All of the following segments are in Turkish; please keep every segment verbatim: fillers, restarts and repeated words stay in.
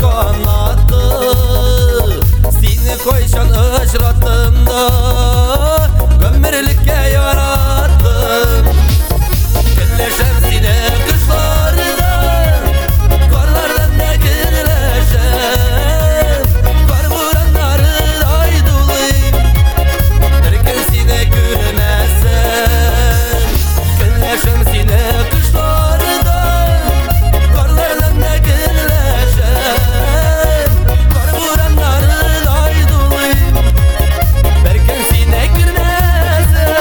kanattı. Seni koyşan ışratında ömürlükке yarattım. Gülleşem seni kışlarda, karlardan da gülleşem. Kar vuranları aydulayım, bir gün seni görmezsem. Gülleşem seni kışlarda, karlardan da gülleşem. Kar vuranları aydulayım, bir gün seni görmezsem.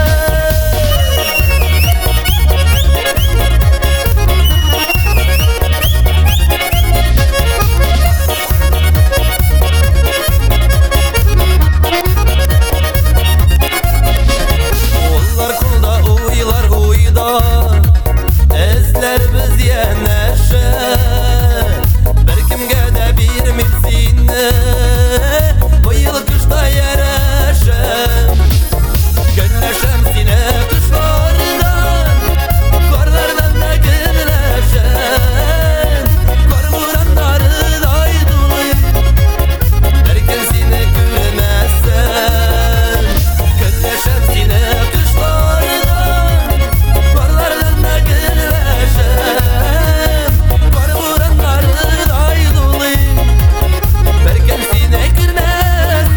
Onlar kulda uylar uyda, ezler biz yeneşe. Bir kimge de birmim seni, bu yıl kışta yereşem. Gönleşem seni kışlardan, karlardan da gülleşem. Kar vuranları aydulayım, bir gün seni görmezsem. Gönleşem seni kışlardan, karlardan da gülleşem. Kar vuranları aydulayım, bir gün seni görmezsem.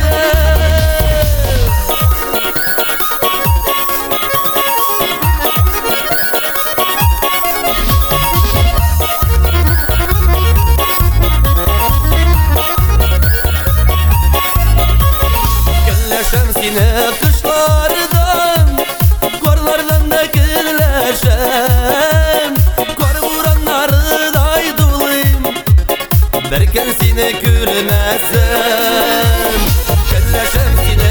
Gülleşem seni kışlardan, karlardan da gülleşem. Kar vuranları aydulayım, bir gün seni görmezsem. Gülleşem seni